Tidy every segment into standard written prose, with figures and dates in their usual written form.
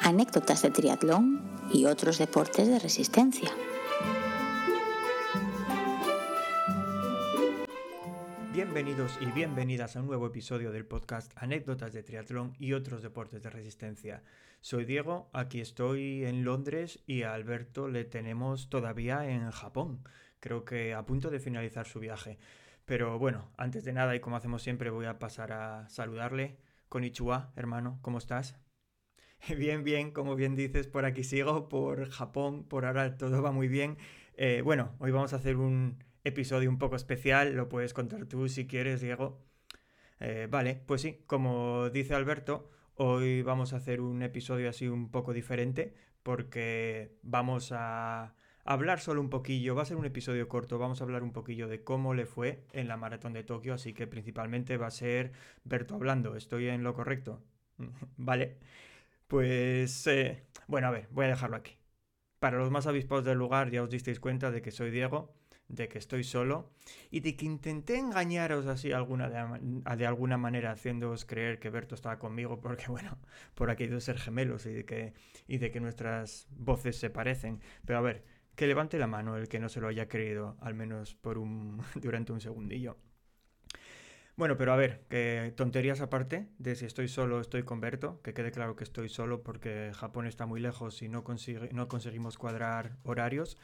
anécdotas de triatlón y otros deportes de resistencia. Bienvenidos y bienvenidas a un nuevo episodio del podcast Anécdotas de triatlón y otros deportes de resistencia. Soy Diego, aquí estoy en Londres y a Alberto le tenemos todavía en Japón. Creo que a punto de finalizar su viaje. Pero bueno, antes de nada y como hacemos siempre voy a pasar a saludarle. Konnichiwa, hermano, ¿cómo estás? Bien, como bien dices, por aquí sigo, por Japón, por ahora todo va muy bien. Bueno, hoy vamos a hacer un episodio un poco especial, lo puedes contar tú si quieres, Diego. Vale, pues sí, como dice Alberto, hoy vamos a hacer un episodio así un poco diferente porque vamos a hablar solo un poquillo, va a ser un episodio corto, vamos a hablar un poquillo de cómo le fue en la maratón de Tokio, así que principalmente va a ser Berto hablando, ¿estoy en lo correcto? Vale. Pues, bueno, a ver, voy a dejarlo aquí. Para los más avispados del lugar ya os disteis cuenta de que soy Diego, de que estoy solo y de que intenté engañaros así de alguna manera haciéndoos creer que Berto estaba conmigo porque, bueno, por aquí hay de ser gemelos y de que nuestras voces se parecen. Pero a ver, que levante la mano el que no se lo haya creído, al menos durante un segundillo. Bueno, pero a ver, que tonterías aparte de si estoy solo o estoy con Berto, que quede claro que estoy solo porque Japón está muy lejos y no conseguimos cuadrar horarios.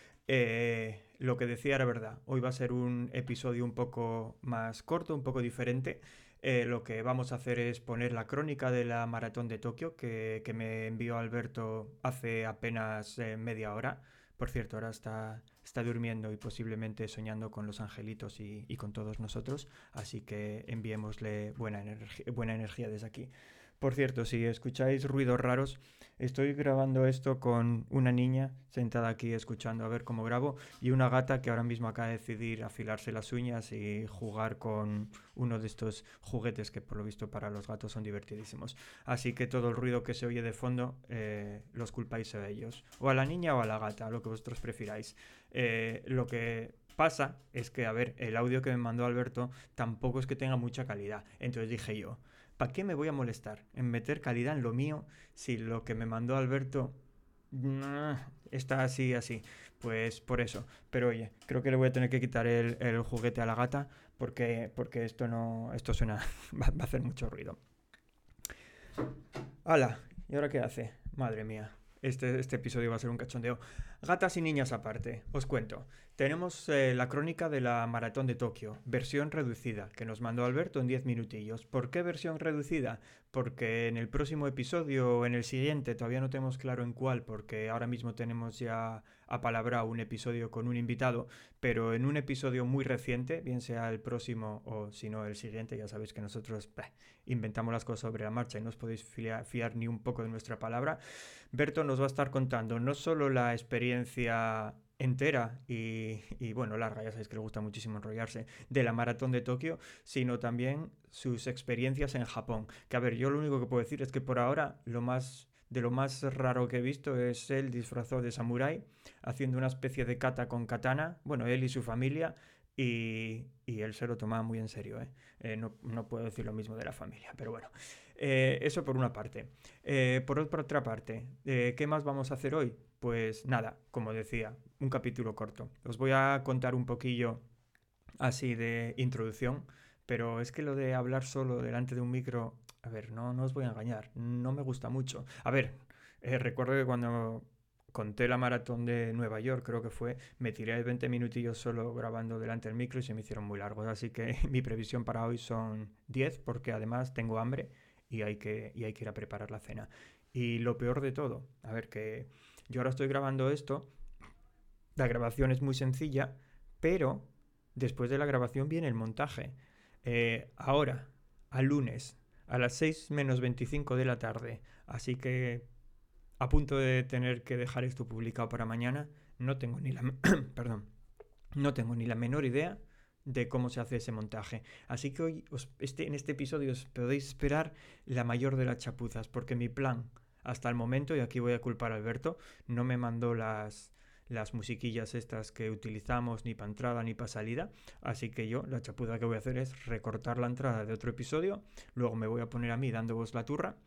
Lo que decía era verdad, hoy va a ser un episodio un poco más corto, un poco diferente. Lo que vamos a hacer es poner la crónica de la maratón de Tokio que me envió Alberto hace apenas media hora. Por cierto, ahora está durmiendo y posiblemente soñando con los angelitos y con todos nosotros, así que enviémosle buena energía desde aquí. Por cierto, si escucháis ruidos raros, estoy grabando esto con una niña sentada aquí escuchando a ver cómo grabo y una gata que ahora mismo acaba de decidir afilarse las uñas y jugar con uno de estos juguetes que por lo visto para los gatos son divertidísimos. Así que todo el ruido que se oye de fondo los culpáis a ellos. O a la niña o a la gata, lo que vosotros prefiráis. Lo que pasa es que, a ver, el audio que me mandó Alberto tampoco es que tenga mucha calidad. Entonces dije yo, ¿para qué me voy a molestar en meter calidad en lo mío si lo que me mandó Alberto está así? Pues por eso. Pero oye, creo que le voy a tener que quitar el juguete a la gata porque esto suena, va a hacer mucho ruido. ¡Hala! ¿Y ahora qué hace? Madre mía. Este episodio va a ser un cachondeo. Gatas y niñas aparte, os cuento. Tenemos la crónica de la maratón de Tokio, versión reducida, que nos mandó Alberto en 10 minutillos. ¿Por qué versión reducida? Porque en el próximo episodio o en el siguiente, todavía no tenemos claro en cuál, porque ahora mismo tenemos ya apalabrado un episodio con un invitado, pero en un episodio muy reciente, bien sea el próximo o si no el siguiente, ya sabéis que nosotros inventamos las cosas sobre la marcha y no os podéis fiar ni un poco de nuestra palabra. Berto nos va a estar contando no solo la experiencia entera y bueno, larga, ya sabéis que le gusta muchísimo enrollarse, de la maratón de Tokio, sino también sus experiencias en Japón. Que a ver, yo lo único que puedo decir es que por ahora de lo más raro que he visto es él disfrazado de samurái, haciendo una especie de kata con katana, bueno, él y su familia, y él se lo tomaba muy en serio, ¿eh? No puedo decir lo mismo de la familia, pero bueno. Eso por una parte. Por otra parte, ¿qué más vamos a hacer hoy? Pues nada, como decía, un capítulo corto. Os voy a contar un poquillo así de introducción, pero es que lo de hablar solo delante de un micro, a ver, no os voy a engañar, no me gusta mucho. A ver, recuerdo que cuando conté la maratón de Nueva York, creo que fue, me tiré 20 minutillos solo grabando delante del micro y se me hicieron muy largos, así que mi previsión para hoy son 10, porque además tengo hambre y hay que ir a preparar la cena. Y lo peor de todo, a ver, que yo ahora estoy grabando esto, la grabación es muy sencilla, pero después de la grabación viene el montaje. Ahora, al lunes, a las 6 menos 25 de la tarde, así que a punto de tener que dejar esto publicado para mañana, no tengo ni la perdón, no tengo ni la menor idea de cómo se hace ese montaje. Así que hoy en este episodio os podéis esperar la mayor de las chapuzas, porque mi plan hasta el momento, y aquí voy a culpar a Alberto, no me mandó las musiquillas estas que utilizamos ni para entrada ni para salida, así que yo la chapuza que voy a hacer es recortar la entrada de otro episodio, luego me voy a poner a mí dándoos la turra,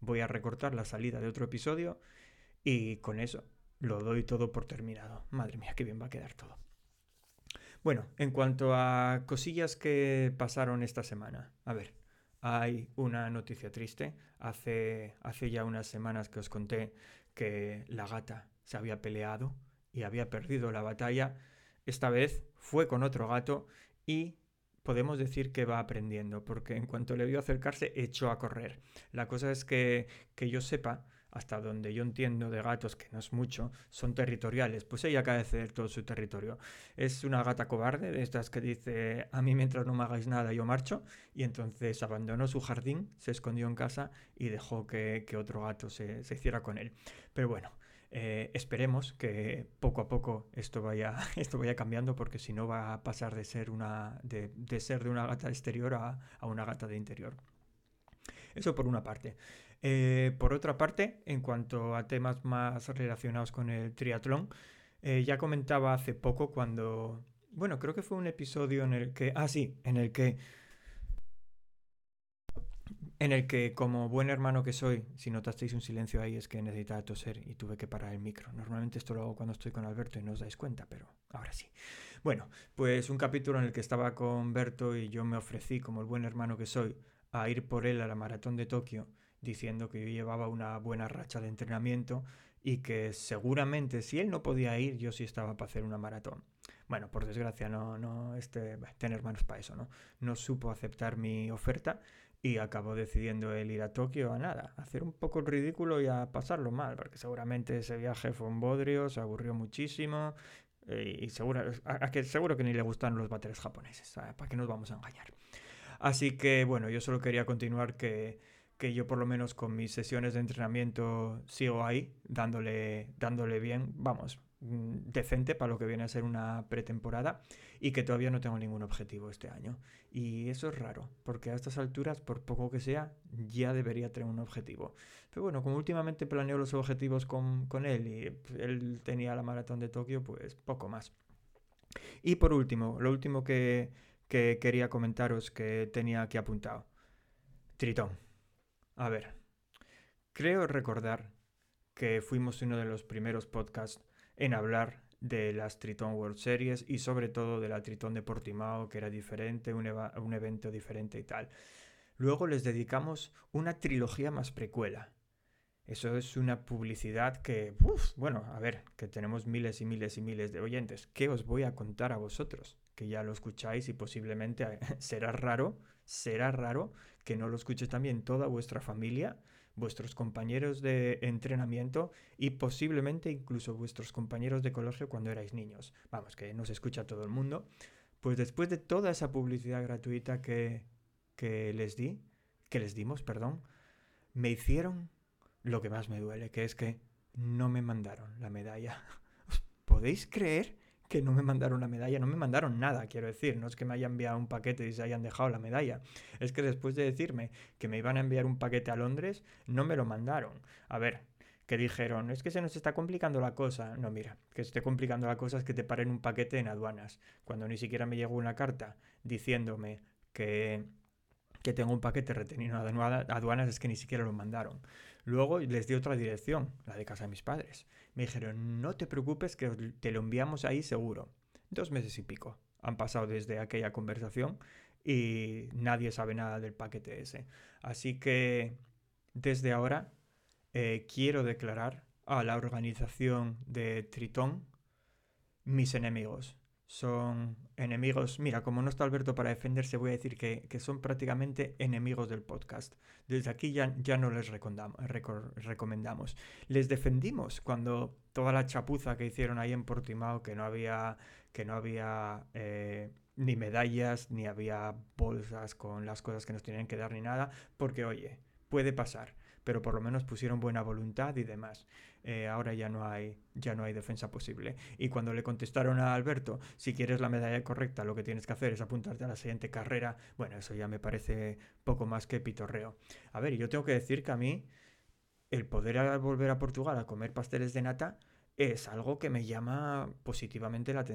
voy a recortar la salida de otro episodio y con eso lo doy todo por terminado. Madre mía, qué bien va a quedar todo. Bueno, en cuanto a cosillas que pasaron esta semana, a ver, hay una noticia triste. Hace ya unas semanas que os conté que la gata se había peleado y había perdido la batalla. Esta vez fue con otro gato y podemos decir que va aprendiendo, porque en cuanto le vio acercarse, echó a correr. La cosa es que yo sepa, hasta donde yo entiendo de gatos, que no es mucho, son territoriales. Pues ella acaba de ceder todo su territorio. Es una gata cobarde, de estas que dice, a mí mientras no me hagáis nada yo marcho, y entonces abandonó su jardín, se escondió en casa y dejó que otro gato se hiciera con él. Pero bueno, esperemos que poco a poco esto vaya cambiando, porque si no va a pasar de ser de una gata exterior a una gata de interior. Eso por una parte. Por otra parte, en cuanto a temas más relacionados con el triatlón, ya comentaba hace poco cuando... Bueno, creo que fue un episodio en el que... Ah, sí, en el que como buen hermano que soy, si notasteis un silencio ahí es que necesitaba toser y tuve que parar el micro. Normalmente esto lo hago cuando estoy con Alberto y no os dais cuenta, pero ahora sí. Bueno, pues un capítulo en el que estaba con Berto y yo me ofrecí, como el buen hermano que soy, a ir por él a la maratón de Tokio, diciendo que yo llevaba una buena racha de entrenamiento y que seguramente si él no podía ir, yo sí estaba para hacer una maratón. Bueno, por desgracia tener manos para eso, ¿no? No supo aceptar mi oferta y acabó decidiendo él ir a Tokio a nada, a hacer un poco el ridículo y a pasarlo mal, porque seguramente ese viaje fue un bodrio, se aburrió muchísimo y seguro que ni le gustan los váteres japoneses, ¿sabes? ¿Para qué nos vamos a engañar? Así que bueno, yo solo quería continuar que yo por lo menos con mis sesiones de entrenamiento sigo ahí, dándole bien, vamos, decente para lo que viene a ser una pretemporada y que todavía no tengo ningún objetivo este año. Y eso es raro, porque a estas alturas, por poco que sea, ya debería tener un objetivo. Pero bueno, como últimamente planeo los objetivos con él y él tenía la maratón de Tokio, pues poco más. Y por último, lo último que quería comentaros que tenía aquí apuntado. Tritón. A ver, creo recordar que fuimos uno de los primeros podcasts en hablar de las Triton World Series y sobre todo de la Triton de Portimao, que era diferente, un evento diferente y tal. Luego les dedicamos una trilogía más precuela. Eso es una publicidad que, bueno, a ver, que tenemos miles y miles y miles de oyentes. ¿Qué os voy a contar a vosotros? Que ya lo escucháis y posiblemente será raro que no lo escuche también toda vuestra familia, vuestros compañeros de entrenamiento y posiblemente incluso vuestros compañeros de colegio cuando erais niños. Vamos, que no se escucha todo el mundo. Pues después de toda esa publicidad gratuita que les dimos, perdón, me hicieron lo que más me duele, que es que no me mandaron la medalla. ¿Podéis creer que no me mandaron la medalla? No me mandaron nada, quiero decir. No es que me hayan enviado un paquete y se hayan dejado la medalla. Es que después de decirme que me iban a enviar un paquete a Londres, no me lo mandaron. A ver, que dijeron, es que se nos está complicando la cosa. No, mira, que se esté complicando la cosa es que te paren un paquete en aduanas. Cuando ni siquiera me llegó una carta diciéndome que tengo un paquete retenido en aduanas, es que ni siquiera lo mandaron. Luego les di otra dirección, la de casa de mis padres. Me dijeron, no te preocupes que te lo enviamos ahí seguro. 2 meses y pico han pasado desde aquella conversación y nadie sabe nada del paquete ese. Así que desde ahora quiero declarar a la organización de Tritón mis enemigos. Son enemigos, mira, como no está Alberto para defenderse, voy a decir que son prácticamente enemigos del podcast. Desde aquí ya no les recomendamos. Les defendimos cuando toda la chapuza que hicieron ahí en Portimao, que no había ni medallas, ni había bolsas con las cosas que nos tenían que dar ni nada, porque oye, puede pasar, pero por lo menos pusieron buena voluntad y demás. Ahora ya no hay defensa posible. Y cuando le contestaron a Alberto, si quieres la medalla correcta, lo que tienes que hacer es apuntarte a la siguiente carrera, bueno, eso ya me parece poco más que pitorreo. A ver, yo tengo que decir que a mí el poder volver a Portugal a comer pasteles de nata es algo que me llama positivamente la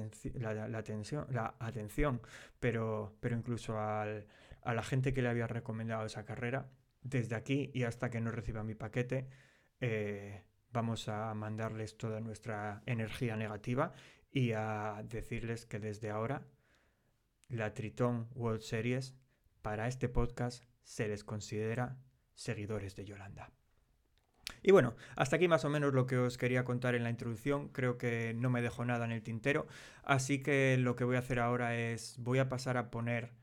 atención, pero incluso a la gente que le había recomendado esa carrera, desde aquí y hasta que no reciba mi paquete, vamos a mandarles toda nuestra energía negativa y a decirles que desde ahora la Triton World Series para este podcast se les considera seguidores de Yolanda. Y bueno, hasta aquí más o menos lo que os quería contar en la introducción. Creo que no me dejo nada en el tintero. Así que lo que voy a hacer ahora es, voy a pasar a poner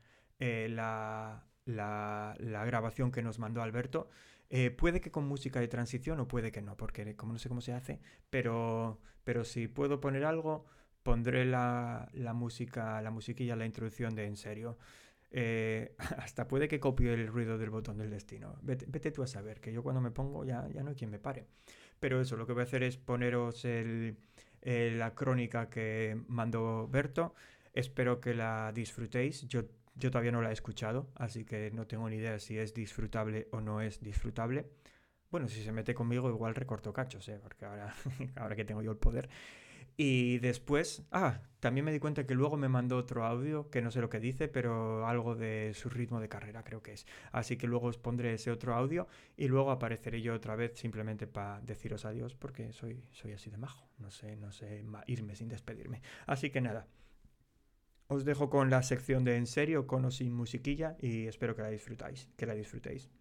la grabación que nos mandó Alberto. Puede que con música de transición o puede que no, porque como no sé cómo se hace, pero si puedo poner algo, pondré la musiquilla, la introducción de En Serio. Hasta puede que copie el ruido del botón del destino. Vete tú a saber, que yo cuando me pongo ya no hay quien me pare. Pero eso, lo que voy a hacer es poneros la crónica que mandó Berto. Espero que la disfrutéis. Yo todavía no la he escuchado, así que no tengo ni idea si es disfrutable o no es disfrutable. Bueno, si se mete conmigo igual recorto cachos, porque ahora que tengo yo el poder. Y después, también me di cuenta que luego me mandó otro audio, que no sé lo que dice, pero algo de su ritmo de carrera creo que es. Así que luego os pondré ese otro audio y luego apareceré yo otra vez simplemente para deciros adiós, porque soy así de majo, no sé irme sin despedirme. Así que nada, os dejo con la sección de En Serio, con o sin musiquilla, y espero que la disfrutéis.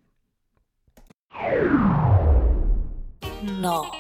No.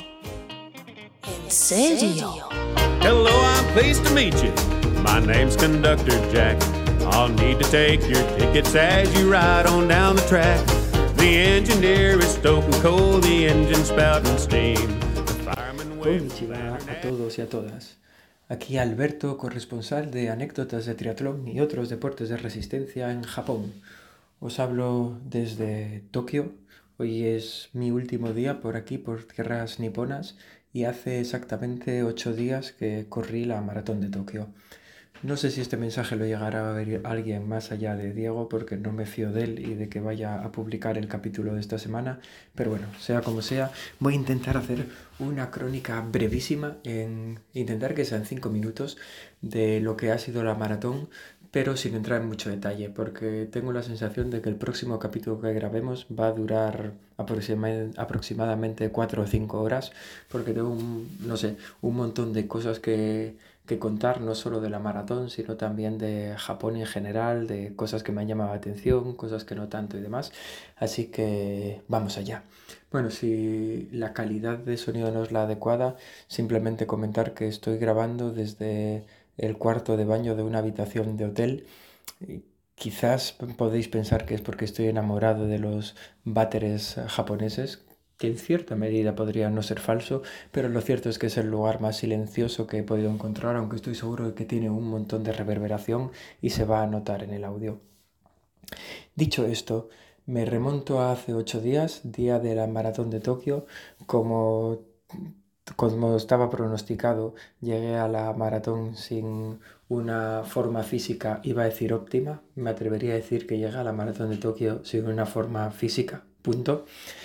¿En serio? Hello, I'm pleased to meet you. My name's Conductor Jack. I'll need to take your tickets as you ride on down the track. The engineer is stoking coal, the engine spouting steam. The fireman waves the Konnichiwa lantern a todos y a todas. Aquí Alberto, corresponsal de anécdotas de triatlón y otros deportes de resistencia en Japón. Os hablo desde Tokio. Hoy es mi último día por aquí, por tierras niponas, y hace exactamente 8 días que corrí la maratón de Tokio. No sé si este mensaje lo llegará a ver alguien más allá de Diego, porque no me fío de él y de que vaya a publicar el capítulo de esta semana, pero bueno, sea como sea, voy a intentar hacer una crónica brevísima, intentar que sean 5 minutos de lo que ha sido la maratón, pero sin entrar en mucho detalle, porque tengo la sensación de que el próximo capítulo que grabemos va a durar aproximadamente 4 o 5 horas, porque tengo un montón de cosas que contar, no solo de la maratón, sino también de Japón en general, de cosas que me han llamado la atención, cosas que no tanto y demás. Así que vamos allá. Bueno, si la calidad de sonido no es la adecuada, simplemente comentar que estoy grabando desde el cuarto de baño de una habitación de hotel. Quizás podéis pensar que es porque estoy enamorado de los váteres japoneses, que en cierta medida podría no ser falso, pero lo cierto es que es el lugar más silencioso que he podido encontrar, aunque estoy seguro de que tiene un montón de reverberación y se va a notar en el audio. Dicho esto, me remonto a hace 8 días, día de la maratón de Tokio. Como estaba pronosticado, llegué a la maratón sin una forma física, iba a decir óptima. Me atrevería a decir que llegué a la maratón de Tokio sin una forma física, punto.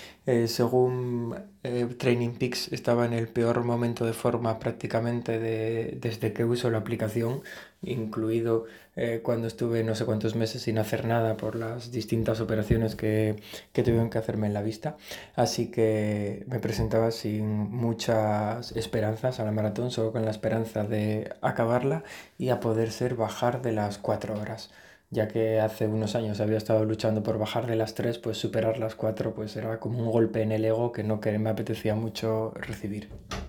Según Training Peaks, estaba en el peor momento de forma prácticamente desde que uso la aplicación, incluido cuando estuve no sé cuántos meses sin hacer nada por las distintas operaciones que tuvieron que hacerme en la vista. Así que me presentaba sin muchas esperanzas a la maratón, solo con la esperanza de acabarla y a poder ser bajar de las 4 horas. Ya que hace unos años había estado luchando por bajar de las 3, pues superar las 4 pues era como un golpe en el ego que no que me apetecía mucho recibir.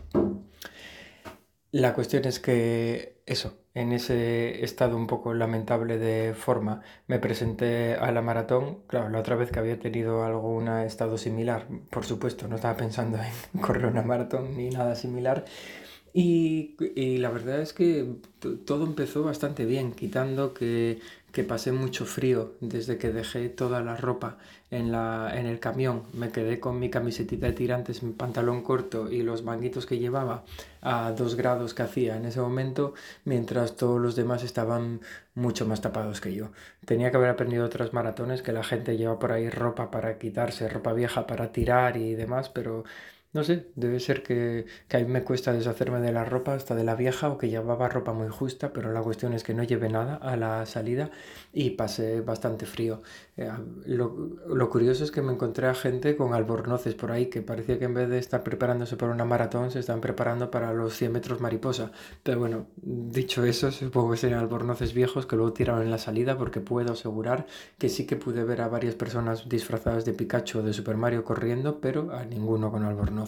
La cuestión es que en ese estado un poco lamentable de forma, me presenté a la maratón. Claro, la otra vez que había tenido algún estado similar, por supuesto, no estaba pensando en correr una maratón ni nada similar. Y la verdad es que todo empezó bastante bien, quitando que pasé mucho frío desde que dejé toda la ropa en el camión. Me quedé con mi camisetita de tirantes, mi pantalón corto y los manguitos que llevaba a 2 grados que hacía en ese momento, mientras todos los demás estaban mucho más tapados que yo. Tenía que haber aprendido otras maratones que la gente lleva por ahí ropa para quitarse, ropa vieja para tirar y demás, pero No sé, debe ser que a mí me cuesta deshacerme de la ropa, hasta de la vieja, o que llevaba ropa muy justa, pero la cuestión es que no llevé nada a la salida y pasé bastante frío. Eh, lo curioso es que me encontré a gente con albornoces por ahí, que parecía que en vez de estar preparándose para una maratón, se están preparando para los 100 metros mariposa. Pero bueno, dicho eso, supongo que serían albornoces viejos que luego tiraron en la salida, porque puedo asegurar que sí que pude ver a varias personas disfrazadas de Pikachu o de Super Mario corriendo, pero a ninguno con albornoz.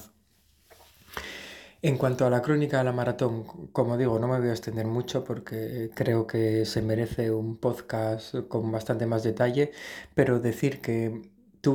En cuanto a la crónica de la maratón, como digo, no me voy a extender mucho porque creo que se merece un podcast con bastante más detalle, pero decir que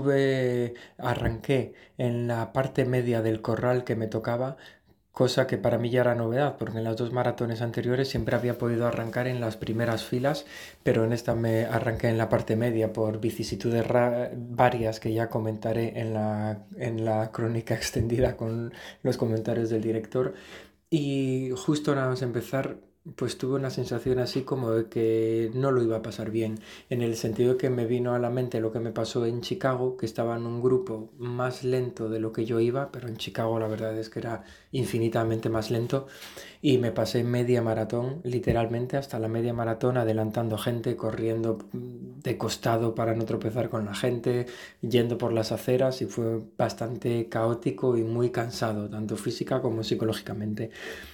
arranqué en la parte media del corral que me tocaba, cosa que para mí ya era novedad, porque en las dos maratones anteriores siempre había podido arrancar en las primeras filas, pero en esta me arranqué en la parte media por vicisitudes varias que ya comentaré en la crónica extendida con los comentarios del director. Y justo nada más empezar, pues tuve una sensación así como de que no lo iba a pasar bien, en el sentido que me vino a la mente lo que me pasó en Chicago, que estaba en un grupo más lento de lo que yo iba, pero en Chicago la verdad es que era infinitamente más lento, y me pasé media maratón, literalmente hasta la media maratón, adelantando gente, corriendo de costado para no tropezar con la gente, yendo por las aceras, y fue bastante caótico y muy cansado, tanto física como psicológicamente.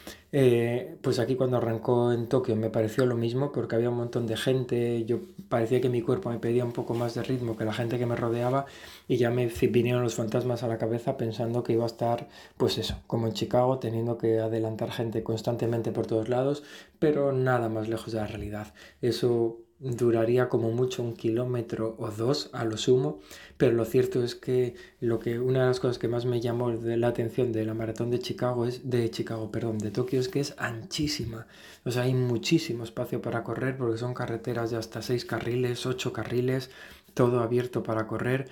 Pues aquí cuando arrancó en Tokio me pareció lo mismo, porque había un montón de gente, yo parecía que mi cuerpo me pedía un poco más de ritmo que la gente que me rodeaba, y ya me vinieron los fantasmas a la cabeza pensando que iba a estar, pues eso, como en Chicago, teniendo que adelantar gente constantemente por todos lados, pero nada más lejos de la realidad. Eso duraría como mucho 1 kilómetro o dos a lo sumo, pero lo cierto es que una de las cosas que más me llamó la atención de la maratón de Chicago de Tokio, es que es anchísima. O sea, hay muchísimo espacio para correr, porque son carreteras de hasta 6 carriles, 8 carriles, todo abierto para correr.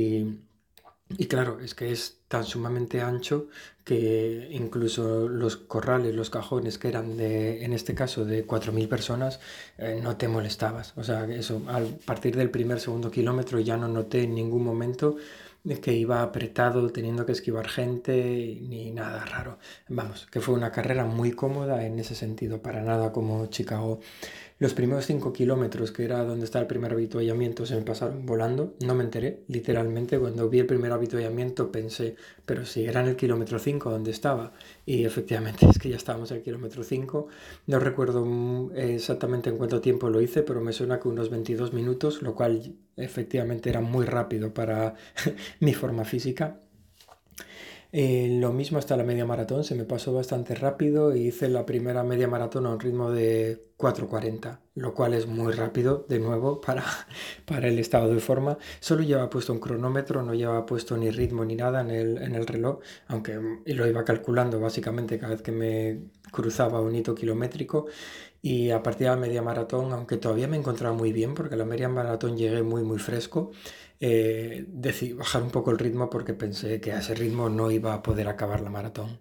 Y claro, es que es tan sumamente ancho que incluso los corrales, los cajones que eran en este caso, de 4.000 personas, no te molestabas. O sea, eso, a partir del segundo kilómetro ya no noté en ningún momento de que iba apretado, teniendo que esquivar gente, ni nada raro. Vamos, que fue una carrera muy cómoda en ese sentido, para nada como Chicago. Los primeros 5 kilómetros, que era donde está el primer avituallamiento, se me pasaron volando. No me enteré, literalmente. Cuando vi el primer avituallamiento pensé, pero si era en el kilómetro 5 donde estaba. Y efectivamente es que ya estábamos en el kilómetro 5. No recuerdo exactamente en cuánto tiempo lo hice, pero me suena que unos 22 minutos, lo cual efectivamente era muy rápido para mi forma física. Lo mismo hasta la media maratón, se me pasó bastante rápido, y hice la primera media maratón a un ritmo de 4:40, lo cual es muy rápido, de nuevo, para el estado de forma. Solo llevaba puesto un cronómetro, no llevaba puesto ni ritmo ni nada en el reloj, aunque lo iba calculando básicamente cada vez que me cruzaba un hito kilométrico. Y a partir de la media maratón, aunque todavía me encontraba muy bien, porque a la media maratón llegué muy muy fresco, decidí bajar un poco el ritmo, porque pensé que a ese ritmo no iba a poder acabar la maratón.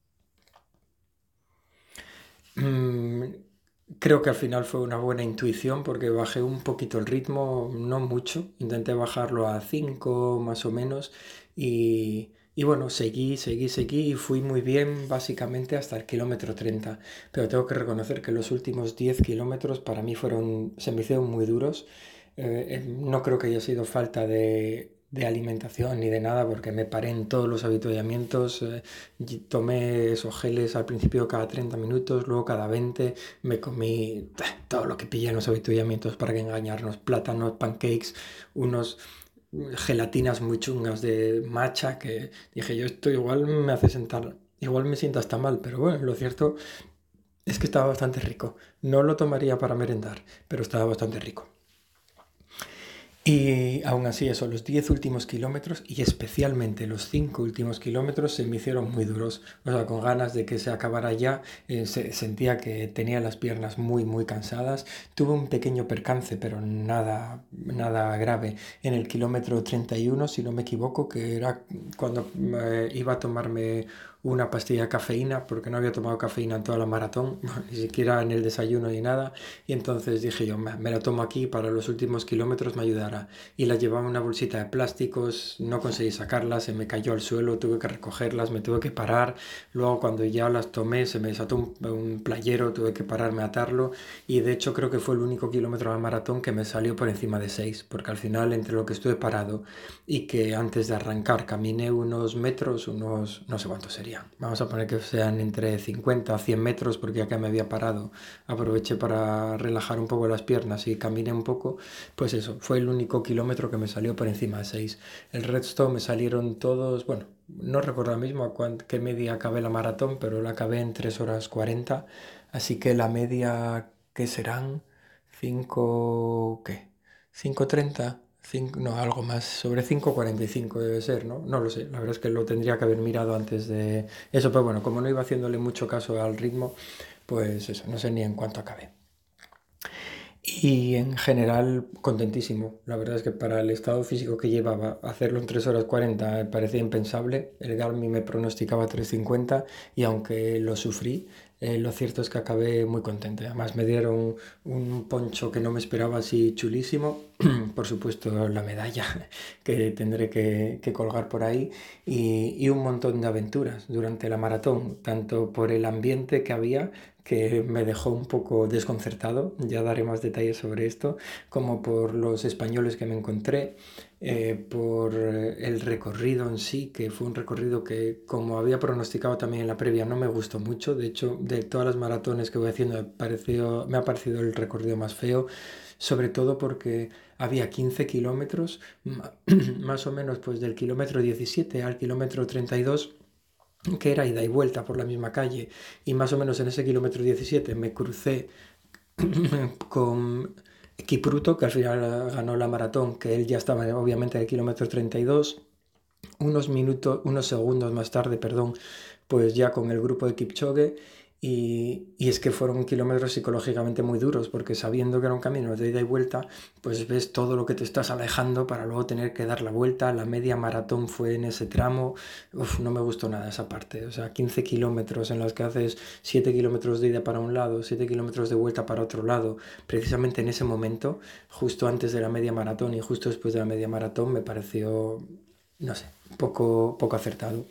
Mm, Creo que al final fue una buena intuición, porque bajé un poquito el ritmo, no mucho, intenté bajarlo a 5 más o menos, y bueno, seguí y fui muy bien básicamente hasta el kilómetro 30, pero tengo que reconocer que los últimos 10 kilómetros para mí se me hicieron muy duros. No creo que haya sido falta de alimentación ni de nada, porque me paré en todos los avituallamientos, y tomé esos geles al principio cada 30 minutos, luego cada 20, me comí todo lo que pillé en los avituallamientos, para que engañarnos: plátanos, pancakes, unos gelatinas muy chungas de matcha, que dije yo, esto igual me hace sentar, igual me siento hasta mal, pero bueno, lo cierto es que estaba bastante rico. No lo tomaría para merendar, pero estaba bastante rico. Y aún así, eso, los 10 últimos kilómetros, y especialmente los 5 últimos kilómetros, se me hicieron muy duros. O sea, con ganas de que se acabara ya. Sentía que tenía las piernas muy, muy cansadas. Tuve un pequeño percance, pero nada, nada grave, en el kilómetro 31, si no me equivoco, que era cuando iba a tomarme una pastilla de cafeína porque no había tomado cafeína en toda la maratón, ni siquiera en el desayuno ni nada. Y entonces dije yo, me la tomo aquí, para los últimos kilómetros me ayudará. Y la llevaba en una bolsita de plásticos, no conseguí sacarla, se me cayó al suelo, tuve que recogerlas, me tuve que parar. Luego cuando ya las tomé se me desató un playero, tuve que pararme a atarlo. Y de hecho creo que fue el único kilómetro de la maratón que me salió por encima de 6, porque al final entre lo que estuve parado y que antes de arrancar caminé unos metros, unos no sé cuántos serían. Vamos a poner que sean entre 50 a 100 metros, porque acá me había parado, aproveché para relajar un poco las piernas y caminé un poco. Pues eso, fue el único kilómetro que me salió por encima de 6. El resto me salieron todos, bueno, no recuerdo ahora mismo qué media acabé la maratón, pero la acabé en 3 horas 40, así que la media, ¿qué serán? 5, ¿qué? 5:30, no, algo más, sobre 5:45 debe ser, ¿no? No lo sé, la verdad es que lo tendría que haber mirado antes de eso, pero bueno, como no iba haciéndole mucho caso al ritmo, pues eso, no sé ni en cuánto acabé. Y en general contentísimo. La verdad es que para el estado físico que llevaba, hacerlo en 3 horas 40 me parecía impensable. El Garmin me pronosticaba 3:50 y aunque lo sufrí, lo cierto es que acabé muy contento. Además me dieron un poncho que no me esperaba, así chulísimo. Por supuesto la medalla que tendré que colgar por ahí y un montón de aventuras durante la maratón, tanto por el ambiente que había, que me dejó un poco desconcertado, ya daré más detalles sobre esto, como por los españoles que me encontré, por el recorrido en sí, que fue un recorrido que, como había pronosticado también en la previa, no me gustó mucho. De hecho, de todas las maratones que voy haciendo, me ha parecido el recorrido más feo, sobre todo porque había 15 kilómetros, más o menos pues del kilómetro 17 al kilómetro 32, que era ida y vuelta por la misma calle, y más o menos en ese kilómetro 17 me crucé con Kipruto, que al final ganó la maratón, que él ya estaba obviamente en el kilómetro 32, unos segundos más tarde, perdón, pues ya con el grupo de Kipchoge. Y es que fueron kilómetros psicológicamente muy duros, porque sabiendo que era un camino de ida y vuelta, pues ves todo lo que te estás alejando para luego tener que dar la vuelta. La media maratón fue en ese tramo. Uf, no me gustó nada esa parte. O sea, 15 kilómetros en los que haces 7 kilómetros de ida para un lado, 7 kilómetros de vuelta para otro lado, precisamente en ese momento, justo antes de la media maratón y justo después de la media maratón, me pareció, no sé, poco acertado.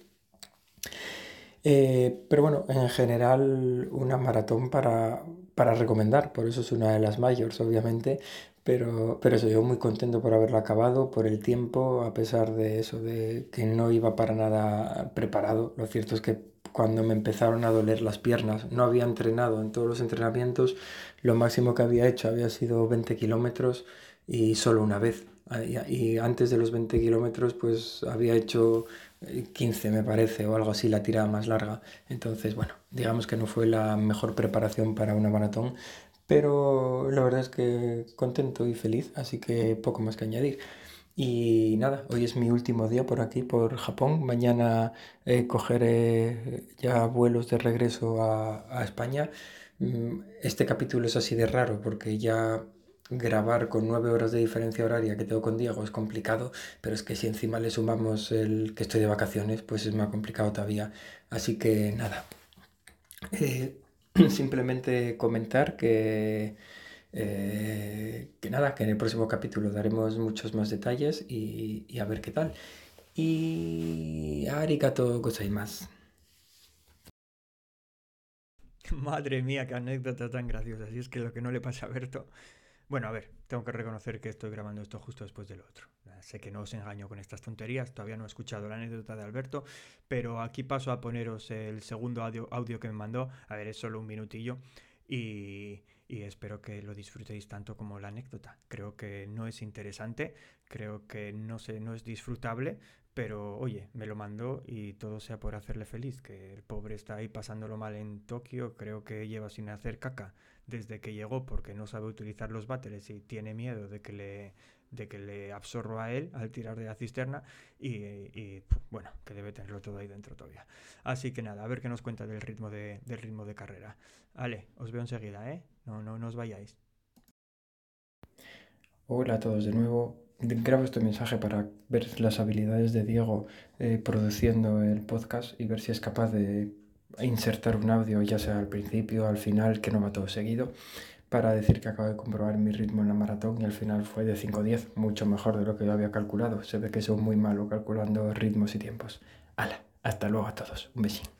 Pero bueno, en general una maratón para recomendar, por eso es una de las mayores, obviamente, pero eso, yo muy contento por haberlo acabado, por el tiempo, a pesar de eso, de que no iba para nada preparado. Lo cierto es que cuando me empezaron a doler las piernas, no había entrenado en todos los entrenamientos, lo máximo que había hecho había sido 20 kilómetros y solo una vez. Y antes de los 20 kilómetros, pues había hecho 15 me parece, o algo así, la tirada más larga. Entonces, bueno, digamos que no fue la mejor preparación para una maratón, pero la verdad es que contento y feliz, así que poco más que añadir. Y nada, hoy es mi último día por aquí, por Japón. Mañana cogeré ya vuelos de regreso a España. Este capítulo es así de raro porque ya grabar con 9 horas de diferencia horaria que tengo con Diego es complicado, pero es que si encima le sumamos el que estoy de vacaciones, pues es más complicado todavía. Así que nada, eh, simplemente comentar que nada, que en el próximo capítulo daremos muchos más detalles y a ver qué tal. Y arigato gozaimasu. Madre mía, qué anécdota tan graciosa. Si es que lo que no le pasa a Berto. Bueno, a ver, tengo que reconocer que estoy grabando esto justo después del otro. Sé que no os engaño con estas tonterías, todavía no he escuchado la anécdota de Alberto, pero aquí paso a poneros el segundo audio que me mandó. A ver, es solo un minutillo y espero que lo disfrutéis tanto como la anécdota. Creo que no es interesante, creo que no es disfrutable, pero oye, me lo mandó y todo sea por hacerle feliz, que el pobre está ahí pasándolo mal en Tokio, creo que lleva sin hacer caca desde que llegó porque no sabe utilizar los váteres y tiene miedo de que le absorba a él al tirar de la cisterna y bueno, que debe tenerlo todo ahí dentro todavía. Así que nada, a ver qué nos cuenta del ritmo de carrera. Vale, os veo enseguida, ¿eh? No os vayáis. Hola a todos de nuevo. grabo este mensaje para ver las habilidades de Diego produciendo el podcast y ver si es capaz de insertar un audio, ya sea al principio, al final, que no va todo seguido, para decir que acabo de comprobar mi ritmo en la maratón y al final fue de 5:10, mucho mejor de lo que yo había calculado. Se ve que soy muy malo calculando ritmos y tiempos. ¡Hala! Hasta luego a todos. Un besín.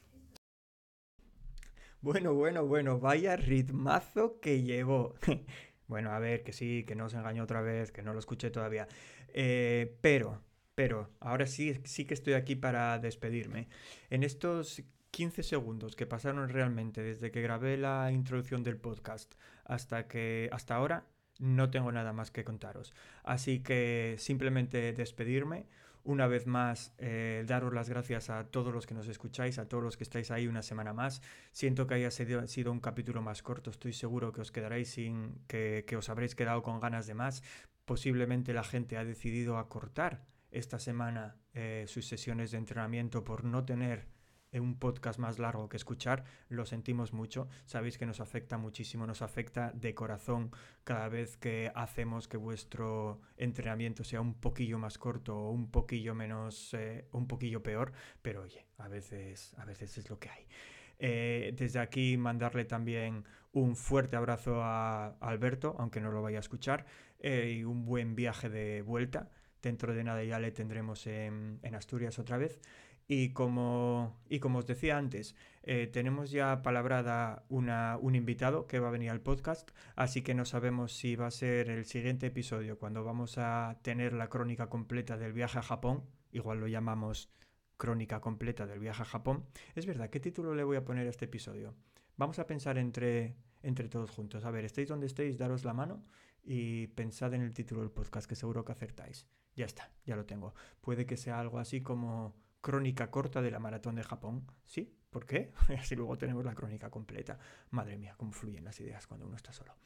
Bueno, vaya ritmazo que llevó. Bueno, a ver, que sí, que no os engañó otra vez, que no lo escuché todavía. Pero, ahora sí que estoy aquí para despedirme. En estos 15 segundos que pasaron realmente desde que grabé la introducción del podcast hasta ahora, no tengo nada más que contaros. Así que simplemente despedirme. Una vez más, daros las gracias a todos los que nos escucháis, a todos los que estáis ahí una semana más. Siento que haya sido un capítulo más corto, estoy seguro que os quedaréis que os habréis quedado con ganas de más. Posiblemente la gente ha decidido acortar esta semana sus sesiones de entrenamiento por no tener un podcast más largo que escuchar. Lo sentimos mucho, sabéis que nos afecta muchísimo, nos afecta de corazón cada vez que hacemos que vuestro entrenamiento sea un poquillo más corto o un poquillo menos, un poquillo peor, pero oye, a veces es lo que hay. Desde aquí mandarle también un fuerte abrazo a Alberto, aunque no lo vaya a escuchar, y un buen viaje de vuelta. Dentro de nada ya le tendremos en Asturias otra vez. Y como os decía antes, tenemos ya palabrada un invitado que va a venir al podcast, así que no sabemos si va a ser el siguiente episodio cuando vamos a tener la crónica completa del viaje a Japón. Igual lo llamamos crónica completa del viaje a Japón. Es verdad, ¿qué título le voy a poner a este episodio? Vamos a pensar entre todos juntos. A ver, estéis donde estéis, daros la mano y pensad en el título del podcast, que seguro que acertáis. Ya está, ya lo tengo. Puede que sea algo así como crónica corta de la maratón de Japón. ¿Sí? ¿Por qué? Así luego tenemos la crónica completa. Madre mía, cómo fluyen las ideas cuando uno está solo.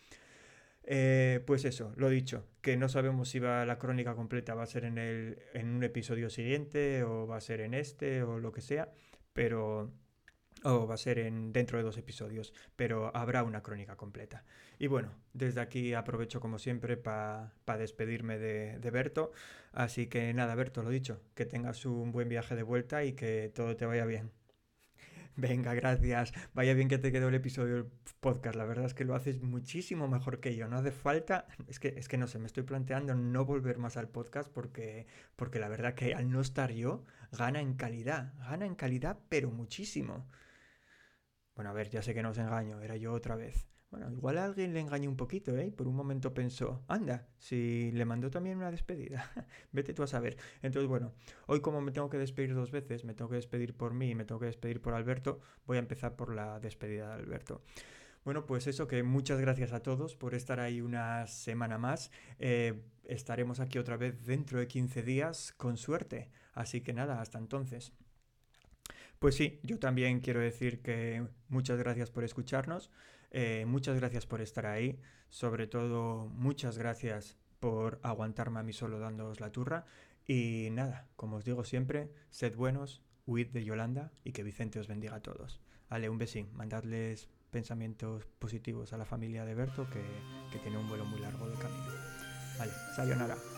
Pues eso, lo dicho, que no sabemos si la crónica completa va a ser en un episodio siguiente o va a ser en este o lo que sea, pero... o va a ser dentro de 2 episodios, pero habrá una crónica completa. Y bueno, desde aquí aprovecho como siempre para despedirme de Berto. Así que nada, Berto, lo dicho, que tengas un buen viaje de vuelta y que todo te vaya bien. Venga, gracias. Vaya bien que te quedó el episodio del podcast. La verdad es que lo haces muchísimo mejor que yo. No hace falta... Es que no sé, me estoy planteando no volver más al podcast porque la verdad que al no estar yo, gana en calidad, pero muchísimo. Bueno, a ver, ya sé que no os engaño, era yo otra vez. Bueno, igual a alguien le engañé un poquito, ¿eh? Por un momento pensó, anda, si le mandó también una despedida. Vete tú a saber. Entonces, bueno, hoy como me tengo que despedir 2 veces, me tengo que despedir por mí y me tengo que despedir por Alberto, voy a empezar por la despedida de Alberto. Bueno, pues eso, que muchas gracias a todos por estar ahí una semana más. Estaremos aquí otra vez dentro de 15 días, con suerte. Así que nada, hasta entonces. Pues sí, yo también quiero decir que muchas gracias por escucharnos, muchas gracias por estar ahí, sobre todo muchas gracias por aguantarme a mí solo dándoos la turra y nada, como os digo siempre, sed buenos, huid de Yolanda y que Vicente os bendiga a todos. Ale, un besín, mandadles pensamientos positivos a la familia de Berto que tiene un vuelo muy largo de camino. Vale, sayonara.